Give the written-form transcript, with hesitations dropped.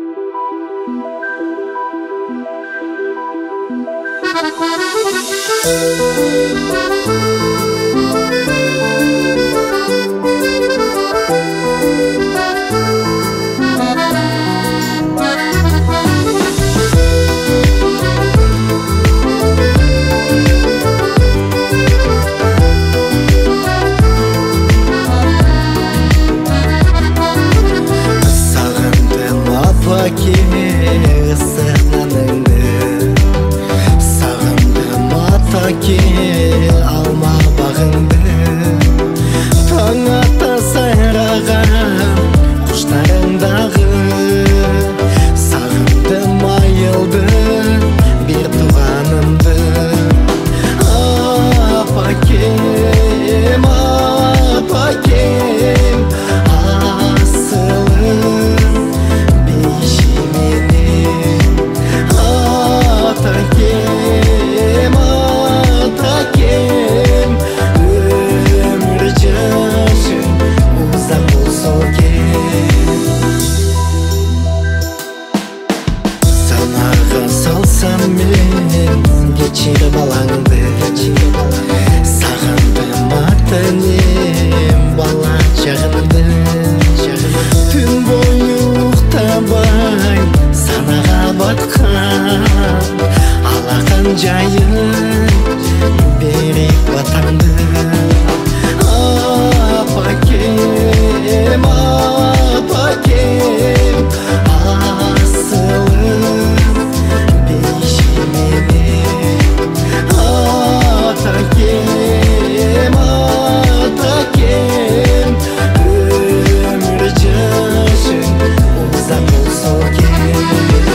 Alma bağındı Taң ата сайраған құштарыңдағы Сағындым айылды бір туғанымды Апакем, апакем Асылым бейшіменен Атакем, атакем Өмір жашың ұзақ болса керек Санаға салсам мен кешіріп алаңды Сағындым ата-енем бала шағымды Түн бойы ұйықтамай санаға батқан алақан жайын берек батаңды Апакем, апакем Асылым бейшіменен Атакем, атакем Өмір жашың ұзақ болса керек